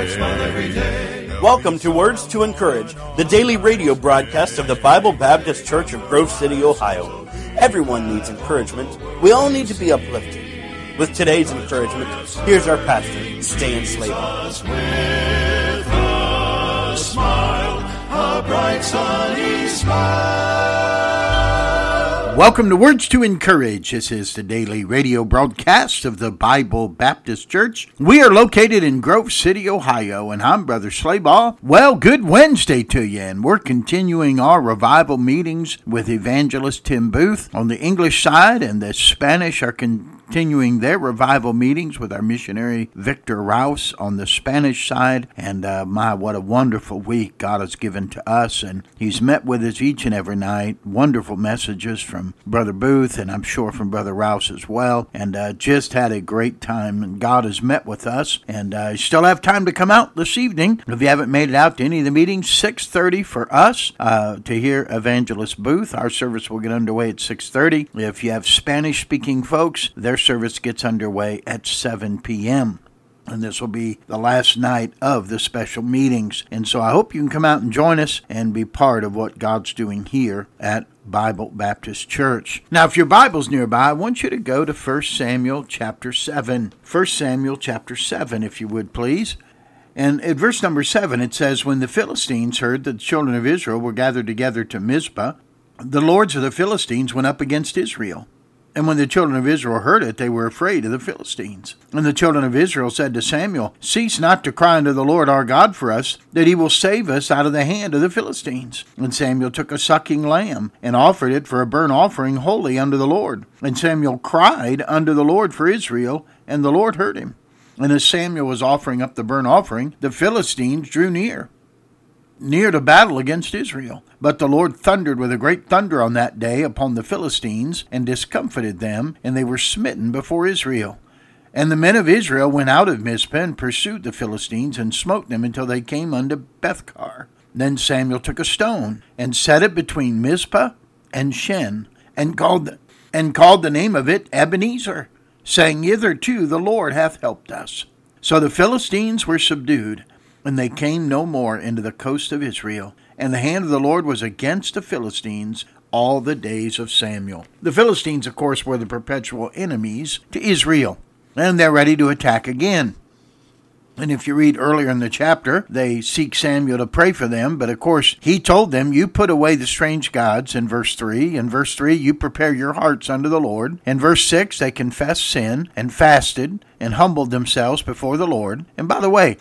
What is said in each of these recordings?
Welcome to Words to Encourage, the daily radio broadcast of the Bible Baptist Church of Grove City, Ohio. Everyone needs encouragement. We all need to be uplifted. With today's encouragement, here's our pastor, Stan Slater. With a smile, a bright sunny smile. Welcome to Words to Encourage. This is the daily radio broadcast of the Bible Baptist Church. We are located in Grove City, Ohio, and I'm Brother Slaybaugh. Well, good Wednesday to you, and we're continuing our revival meetings with Evangelist Tim Booth on the English side, and the Spanish are continuing their revival meetings with our missionary Victor Rouse on the Spanish side. And what a wonderful week God has given to us, and he's met with us each and every night. Wonderful messages from Brother Booth, and I'm sure from Brother Rouse as well, and just had a great time, and God has met with us, and you still have time to come out this evening. If you haven't made it out to any of the meetings, 6:30 for us to hear Evangelist Booth. Our service will get underway at 6:30. If you have Spanish-speaking folks, their service gets underway at 7 p.m., and this will be the last night of the special meetings. And so I hope you can come out and join us and be part of what God's doing here at Bible Baptist Church. Now, if your Bible's nearby, I want you to go to 1 Samuel chapter 7. 1 Samuel chapter 7, if you would, please. And at verse number 7, it says, "When the Philistines heard that the children of Israel were gathered together to Mizpah, the lords of the Philistines went up against Israel. And when the children of Israel heard it, they were afraid of the Philistines. And the children of Israel said to Samuel, 'Cease not to cry unto the Lord our God for us, that he will save us out of the hand of the Philistines.' And Samuel took a sucking lamb, and offered it for a burnt offering holy unto the Lord. And Samuel cried unto the Lord for Israel, and the Lord heard him. And as Samuel was offering up the burnt offering, the Philistines drew near to battle against Israel. But the Lord thundered with a great thunder on that day upon the Philistines, and discomfited them, and they were smitten before Israel. And the men of Israel went out of Mizpah, and pursued the Philistines, and smote them until they came unto Bethkar. Then Samuel took a stone, and set it between Mizpah and Shen, and called the name of it Ebenezer, saying, Hitherto the Lord hath helped us. So the Philistines were subdued, and they came no more into the coast of Israel. And the hand of the Lord was against the Philistines all the days of Samuel." The Philistines, of course, were the perpetual enemies to Israel, and they're ready to attack again. And if you read earlier in the chapter, they seek Samuel to pray for them. But of course, he told them, you put away the strange gods in verse 3. In verse 3, you prepare your hearts unto the Lord. In verse 6, they confessed sin and fasted and humbled themselves before the Lord. And by the way,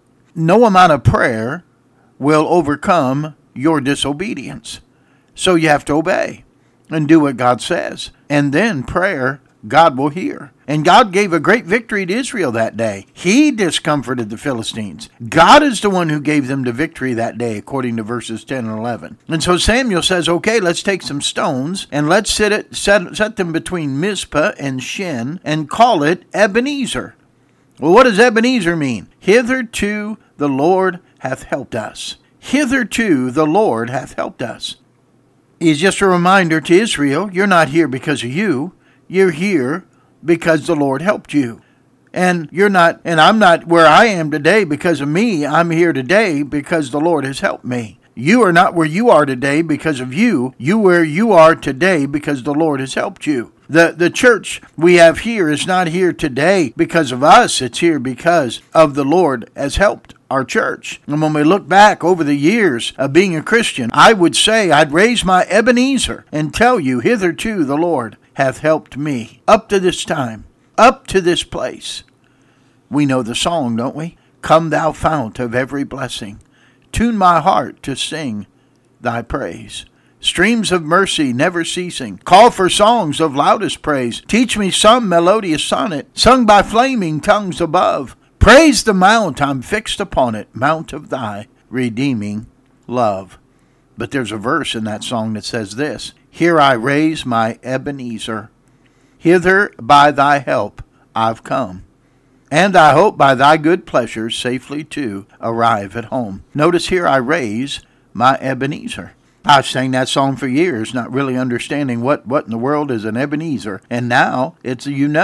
no amount of prayer will overcome your disobedience. So you have to obey and do what God says. And then prayer, God will hear. And God gave a great victory to Israel that day. He discomforted the Philistines. God is the one who gave them the victory that day, according to verses 10 and 11. And so Samuel says, okay, let's take some stones, and let's set them between Mizpah and Shen, and call it Ebenezer. Well, what does Ebenezer mean? Hitherto the Lord hath helped us. Hitherto the Lord hath helped us. It's just a reminder to Israel, you're not here because of you. You're here because the Lord helped you. And I'm not where I am today because of me. I'm here today because the Lord has helped me. You are not where you are today because of you. You where you are today because the Lord has helped you. The church we have here is not here today because of us. It's here because of the Lord has helped our church. And when we look back over the years of being a Christian, I would say I'd raise my Ebenezer and tell you, hitherto the Lord hath helped me. Up to this time, up to this place. We know the song, don't we? Come thou fount of every blessing. Tune my heart to sing thy praise. Streams of mercy never ceasing. Call for songs of loudest praise. Teach me some melodious sonnet, sung by flaming tongues above. Praise the mount I'm fixed upon it, mount of thy redeeming love. But there's a verse in that song that says this, Here I raise my Ebenezer. Hither by thy help I've come. And I hope by thy good pleasure safely to arrive at home. Notice here I raise my Ebenezer. I sang that song for years, not really understanding what in the world is an Ebenezer. And now it's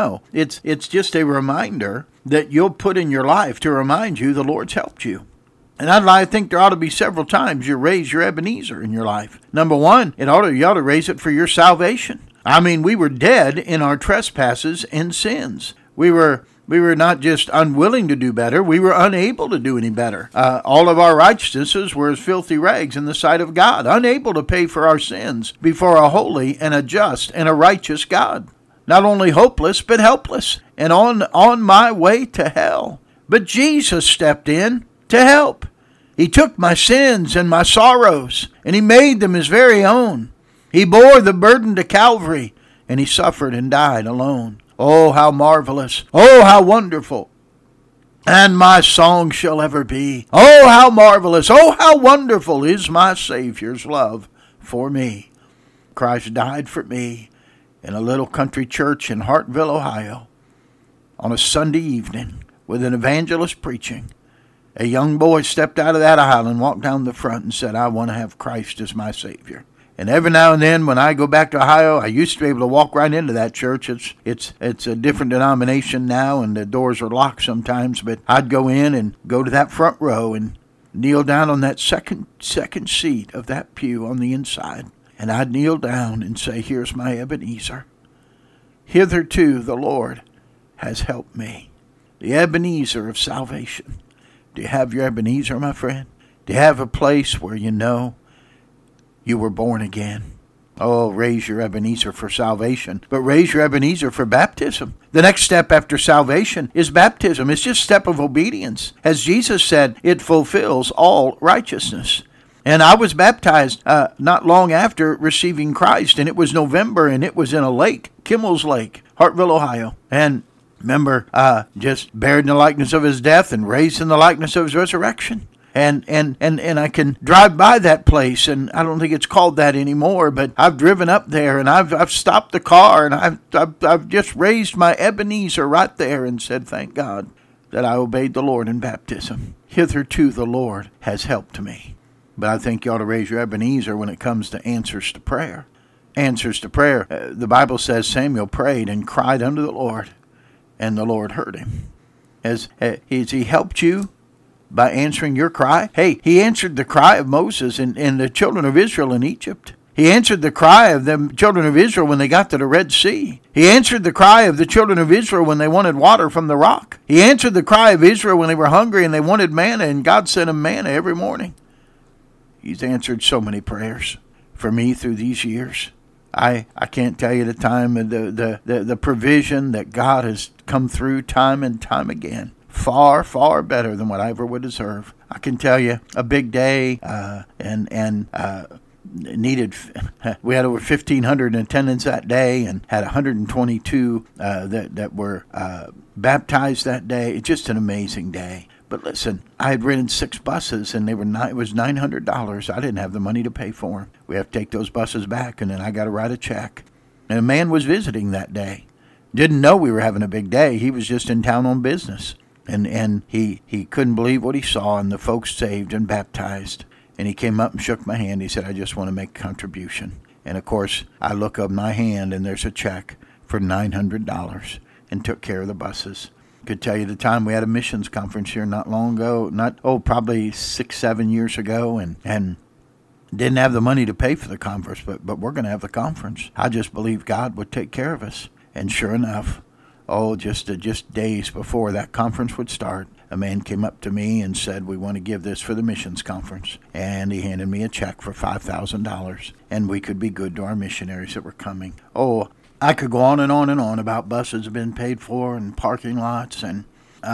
just a reminder that you'll put in your life to remind you the Lord's helped you. And I think there ought to be several times you raise your Ebenezer in your life. Number one, you ought to raise it for your salvation. I mean, we were dead in our trespasses and sins. We were not just unwilling to do better, we were unable to do any better. All of our righteousnesses were as filthy rags in the sight of God, unable to pay for our sins before a holy and a just and a righteous God. Not only hopeless, but helpless, and on my way to hell. But Jesus stepped in to help. He took my sins and my sorrows, and he made them his very own. He bore the burden to Calvary, and he suffered and died alone. Oh, how marvelous. Oh, how wonderful. And my song shall ever be. Oh, how marvelous. Oh, how wonderful is my Savior's love for me. Christ died for me in a little country church in Hartville, Ohio, on a Sunday evening with an evangelist preaching. A young boy stepped out of that aisle and walked down the front and said, I want to have Christ as my Savior. And every now and then when I go back to Ohio, I used to be able to walk right into that church. It's a different denomination now, and the doors are locked sometimes, but I'd go in and go to that front row and kneel down on that second seat of that pew on the inside. And I'd kneel down and say, here's my Ebenezer. Hitherto the Lord has helped me. The Ebenezer of salvation. Do you have your Ebenezer, my friend? Do you have a place where you know you were born again? Oh, raise your Ebenezer for salvation, but raise your Ebenezer for baptism. The next step after salvation is baptism. It's just a step of obedience. As Jesus said, it fulfills all righteousness. And I was baptized not long after receiving Christ, and it was November, and it was in a lake, Kimmel's Lake, Hartville, Ohio. And remember, just buried in the likeness of his death and raised in the likeness of his resurrection. And I can drive by that place, and I don't think it's called that anymore, but I've driven up there, and I've stopped the car, and I've just raised my Ebenezer right there and said, thank God that I obeyed the Lord in baptism. Hitherto the Lord has helped me. But I think you ought to raise your Ebenezer when it comes to answers to prayer. Answers to prayer. The Bible says Samuel prayed and cried unto the Lord, and the Lord heard him. Has he helped you by answering your cry? Hey, he answered the cry of Moses and the children of Israel in Egypt. He answered the cry of the children of Israel when they got to the Red Sea. He answered the cry of the children of Israel when they wanted water from the rock. He answered the cry of Israel when they were hungry and they wanted manna, and God sent them manna every morning. He's answered so many prayers for me through these years. I can't tell you the time and the provision that God has come through time and time again. Far, far better than what I ever would deserve. I can tell you a big day needed. We had over 1,500 in attendance that day and had 122 that were baptized that day. It's just an amazing day. But listen, I had rented 6 buses, and it was $900. I didn't have the money to pay for them. We have to take those buses back, and then I got to write a check. And a man was visiting that day. Didn't know we were having a big day. He was just in town on business. And he couldn't believe what he saw, and the folks saved and baptized. And he came up and shook my hand. He said, I just want to make a contribution. And, of course, I look up my hand, and there's a check for $900, and took care of the buses. Could tell you the time we had a missions conference here not long ago, probably 6-7 years ago, and didn't have the money to pay for the conference, but we're going to have the conference. I just believed God would take care of us. And sure enough, just days before that conference would start, a man came up to me and said, we want to give this for the missions conference. And he handed me a check for $5,000, and we could be good to our missionaries that were coming. Oh, I could go on and on and on about buses have been paid for and parking lots and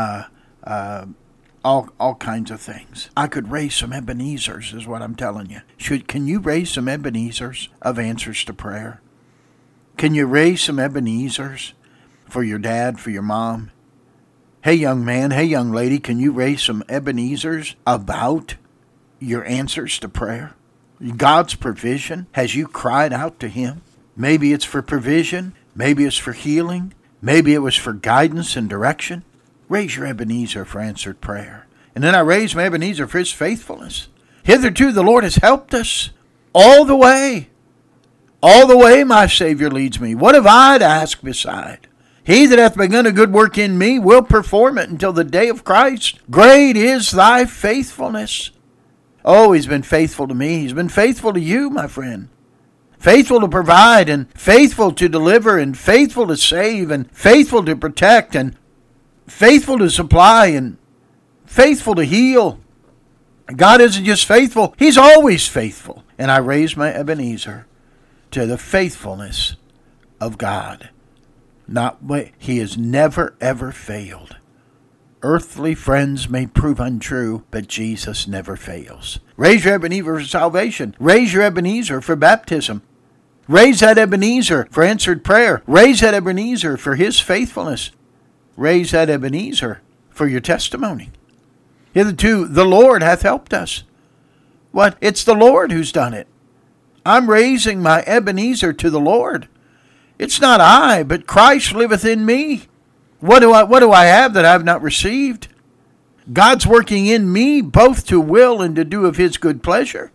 all kinds of things. I could raise some Ebenezers is what I'm telling you. Can you raise some Ebenezers of answers to prayer? Can you raise some Ebenezers for your dad, for your mom? Hey, young man, hey, young lady, can you raise some Ebenezers about your answers to prayer? God's provision? Has you cried out to him? Maybe it's for provision. Maybe it's for healing. Maybe it was for guidance and direction. Raise your Ebenezer for answered prayer. And then I raise my Ebenezer for his faithfulness. Hitherto the Lord has helped us. All the way. All the way my Savior leads me. What have I to ask beside? He that hath begun a good work in me will perform it until the day of Christ. Great is thy faithfulness. Oh, he's been faithful to me. He's been faithful to you, my friend. Faithful to provide, and faithful to deliver, and faithful to save, and faithful to protect, and faithful to supply, and faithful to heal. God isn't just faithful, he's always faithful. And I raise my Ebenezer to the faithfulness of God. He has never, ever failed. Earthly friends may prove untrue, but Jesus never fails. Raise your Ebenezer for salvation. Raise your Ebenezer for baptism. Raise that Ebenezer for answered prayer. Raise that Ebenezer for his faithfulness. Raise that Ebenezer for your testimony. Hitherto, the Lord hath helped us. What? It's the Lord who's done it. I'm raising my Ebenezer to the Lord. It's not I, but Christ liveth in me. What do I have that I have not received? God's working in me both to will and to do of his good pleasure.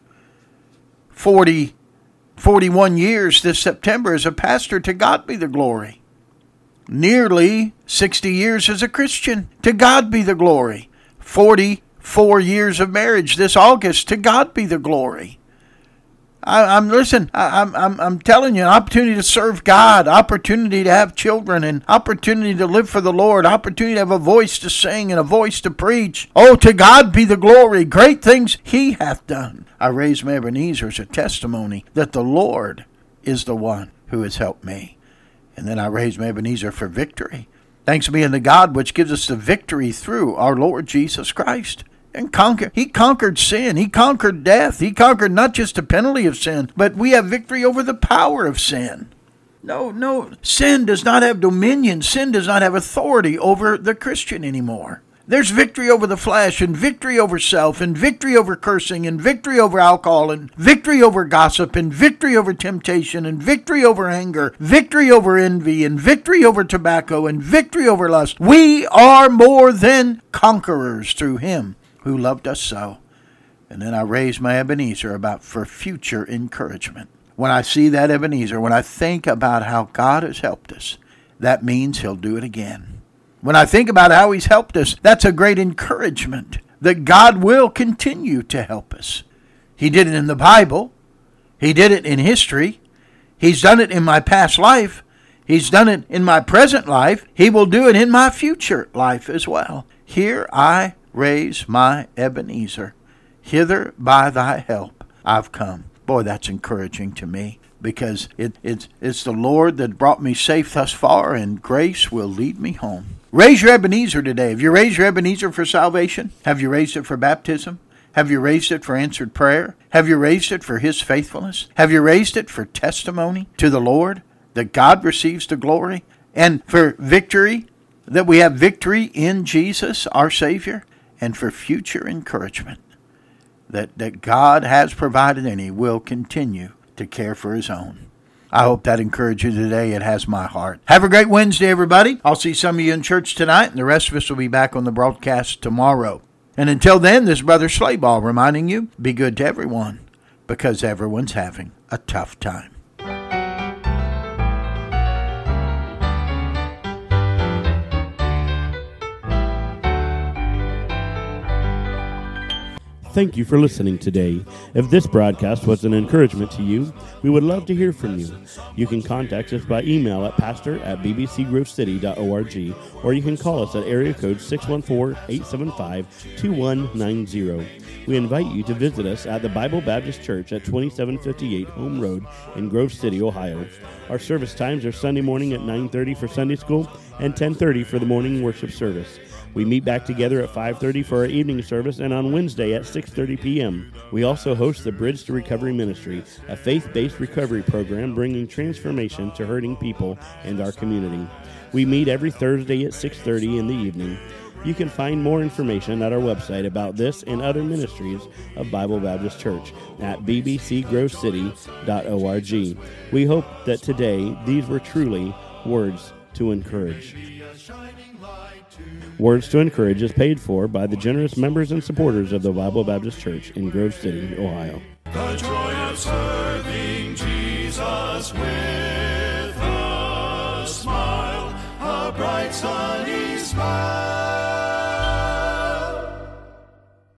41 years this September as a pastor, to God be the glory. Nearly 60 years as a Christian, to God be the glory. 44 years of marriage this August, to God be the glory. I'm telling you, an opportunity to serve God, opportunity to have children, and opportunity to live for the Lord, opportunity to have a voice to sing and a voice to preach. Oh, to God be the glory. Great things he hath done. I raise my Ebenezer as a testimony that the Lord is the one who has helped me. And then I raise my Ebenezer for victory. Thanks be unto God, which gives us the victory through our Lord Jesus Christ. And he conquered sin. He conquered death. He conquered not just the penalty of sin, but we have victory over the power of sin. No, sin does not have dominion. Sin does not have authority over the Christian anymore. There's victory over the flesh, and victory over self, and victory over cursing, and victory over alcohol, and victory over gossip, and victory over temptation, and victory over anger, victory over envy, and victory over tobacco, and victory over lust. We are more than conquerors through him who loved us so. And then I raise my Ebenezer for future encouragement. When I see that Ebenezer, when I think about how God has helped us, that means he'll do it again. When I think about how he's helped us, that's a great encouragement that God will continue to help us. He did it in the Bible. He did it in history. He's done it in my past life. He's done it in my present life. He will do it in my future life as well. Here I raise my Ebenezer. Hither by thy help I've come. Boy, that's encouraging to me, because it's the Lord that brought me safe thus far, and grace will lead me home. Raise your Ebenezer today. Have you raised your Ebenezer for salvation? Have you raised it for baptism? Have you raised it for answered prayer? Have you raised it for his faithfulness? Have you raised it for testimony to the Lord that God receives the glory? And for victory, that we have victory in Jesus, our Savior? And for future encouragement, that God has provided and he will continue to care for his own. I hope that encourages you today. It has my heart. Have a great Wednesday, everybody. I'll see some of you in church tonight, and the rest of us will be back on the broadcast tomorrow. And until then, this Brother Slayball reminding you, be good to everyone, because everyone's having a tough time. Thank you for listening today. If this broadcast was an encouragement to you, we would love to hear from you. You can contact us by email at pastor@bbcgrovecity.org, or you can call us at area code 614-875-2190. We invite you to visit us at the Bible Baptist Church at 2758 Home Road in Grove City, Ohio. Our service times are Sunday morning at 9:30 for Sunday school and 10:30 for the morning worship service. We meet back together at 5:30 for our evening service, and on Wednesday at 6:30 p.m. We also host the Bridge to Recovery Ministry, a faith-based recovery program bringing transformation to hurting people and our community. We meet every Thursday at 6:30 in the evening. You can find more information at our website about this and other ministries of Bible Baptist Church at bbcgrovecity.org. We hope that today these were truly words to encourage. Words to Encourage is paid for by the generous members and supporters of the Bible Baptist Church in Grove City, Ohio. the joy of serving Jesus with a smile, a bright sunny smile.